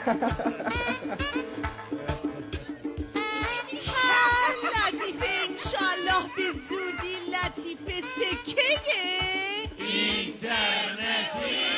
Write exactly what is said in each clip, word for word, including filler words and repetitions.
لطیفه انشالله به زودی لطیفه سکه اینترنتی.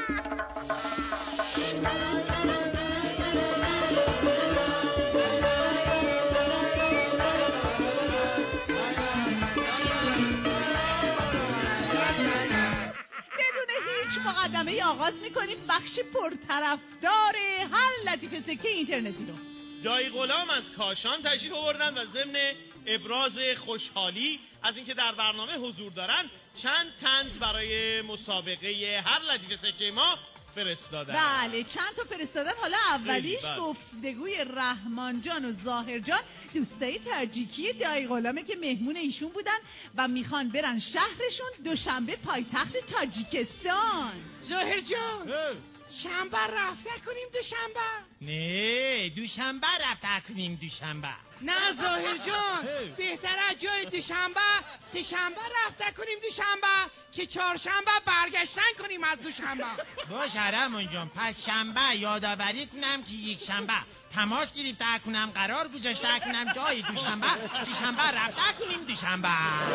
مقدمه آغاز میکنیم بخش پرطرفدار هر لطیفه سکه اینترنتی رو. دایی غلام از کاشان تشریف آوردن و ضمن ابراز خوشحالی از اینکه در برنامه حضور دارن چند طنز برای مسابقه هر لطیفه سکه ما فرستادن. بله چند تا فرستادن. حالا اولیش گفتگوی رحمان جان و ظاهر جان، دوستای تاجیکی دایی غلامه که مهمون ایشون بودن و میخوان برن شهرشون دوشنبه پایتخت تاجیکستان. ظاهر جان شنبه رفته کنیم دوشنبه؟ نه دوشنبه رفته کنیم دوشنبه. نه ظاهر جان بهتر از جای دوشنبه سه شنبه رفته کنیم دوشنبه که چهارشنبه برگشتن کنیم از دوشنبه. باشه رحمان جان پس شنبه یادآوری کنم که یک شنبه تماس گرفته کنم قرار گذاشته کنم جای دوشنبه سه شنبه رفته کنیم دوشنبه.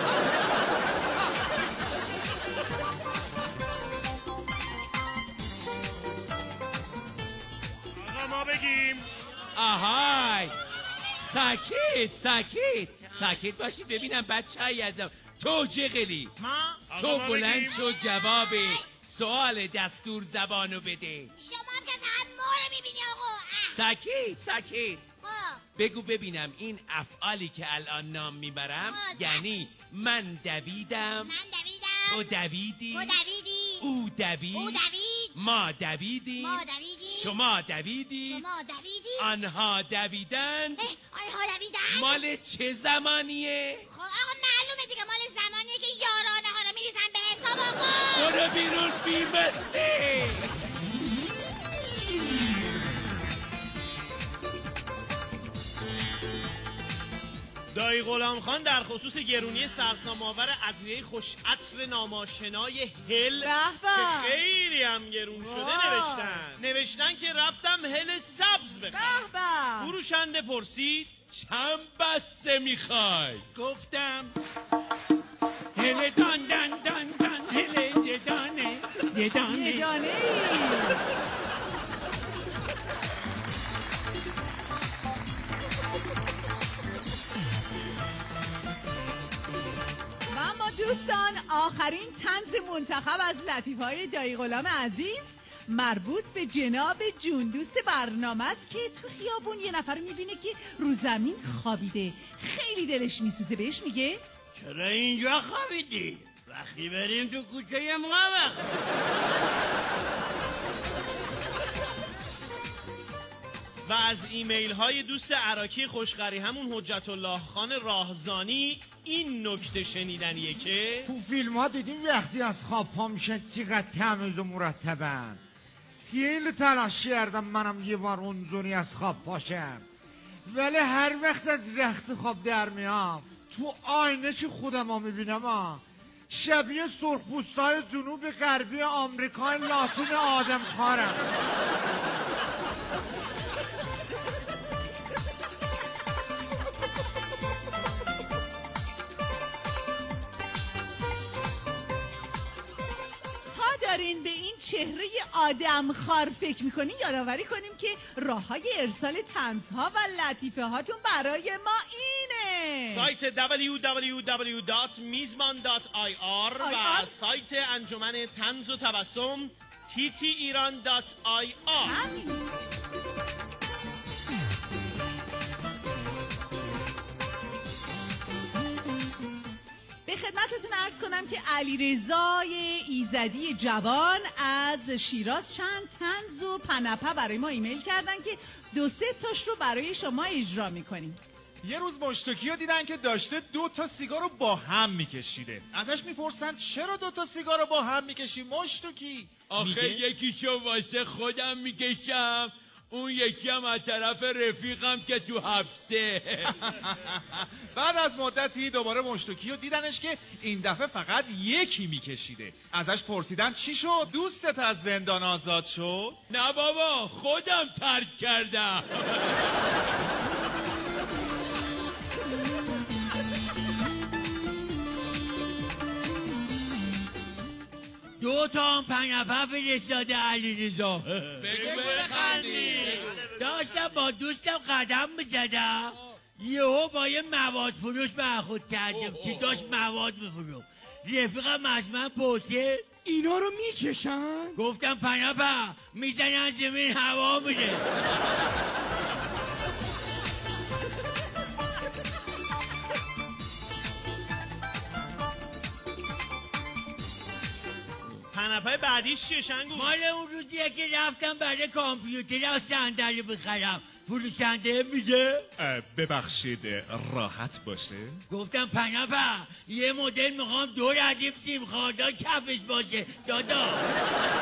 ما بگیم آهای ساکت ساکت ساکت باشید ببینم بچه های ازم تو جغلی ما تو بلند شو جواب سوال دستور زبانو بده. شما که فقط ما رو میبینی آقا. ساکت ساکت بگو ببینم این افعالی که الان نام میبرم یعنی من دویدم، من دویدم، تو دویدی، تو دویدی، او دوید، او دوید، ما دویدیم، ما دویدیم، شما دویدی، شما دویدی، آنها دویدند. آنها دویدند. مال چه زمانیه؟ خب آقا معلومه دیگه مال زمانیه که یارانه ها رو میریزن به حساب آقا. برو بیرون بیمسته. دایی غلام خان در خصوص گرونی سرسام‌آور ادویه خوش عطر ناماشنای هل که خیلی هم گرون شده نوشتن نوشتن که رفتم هل سبز بخرم. فروشنده پرسید چند بسته میخوای؟ گفتم هل دان دان دان دان هل یه دانه یه دانه یه دانه دوستان آخرین طنز منتخب از لطیفه‌های دایی غلام عزیز مربوط به جناب جون دوست برنامه است که تو خیابون یه نفر میبینه که رو زمین خوابیده، خیلی دلش میسوزه. بهش میگه چرا اینجا خوابیدی؟ وقتی بریم تو کوچه ما. و از ایمیل های دوست عراقی خوشقری همون حجت الله خان راهزانی این نکته شنیدنیه که تو فیلم ها دیدیم وقتی از خواب پا میشن چقدر تمیز و مرتبن. خیلی تلاش کردم منم یه بار اونجوری از خواب پاشم، ولی هر وقت از رخت خواب در میام تو آینه که خودم ها میبینم ها شبیه سرخپوستای جنوب غربی آمریکای لاتین آدم خارم. دارین به این چهره آدم خار فکر میکنین یادآوری کنیم که راه های ارسال طنزها و لطیفه هاتون برای ما اینه: سایت دبلیو دبلیو دبلیو دات میزبان دات آی آر و سایت انجمن طنز و تبسم تی تی ایران دات آی آر. به خدمتتون عرض کنم که علیرضای ایزدی جوان از شیراز چند طنز و پنپه برای ما ایمیل کردن که دو سه تاش رو برای شما اجرا میکنیم. یه روز مشتکی رو دیدن که داشته دو تا سیگار رو با هم میکشیده. ازش میپرسن چرا دو تا سیگار رو با هم میکشی مشتکی؟ آخه یکیشو واسه خودم میکشم اون یکی هم از طرف رفیقم که تو حبسه. بعد از مدتی دوباره مشتوکی و دیدنش که این دفعه فقط یکی میکشیده. ازش پرسیدن چی شد؟ دوستت از زندان آزاد شد؟ نه بابا، خودم ترک کردم. دو تا هم پنپه فرستاده علیرضا. بگو بخندی. داشتم با دوستم قدم می‌زدم، یهو با یه مواد فروش برخورد کردم که داشت مواد می‌فروخت. رفیقم از من پرسید اینا رو میکشن؟ گفتم پنپه میزنن زمین هوا میره. پنپه بعدیش چیه شنگو؟ مال اون روزیه که رفتم برای کامپیوتر و صندلی بخرم، فروشنده میگه ببخشید راحت باشه؟ گفتم پنپه یه مدل میخوام دو ردیف سیم خاردا کفش باشه دادا.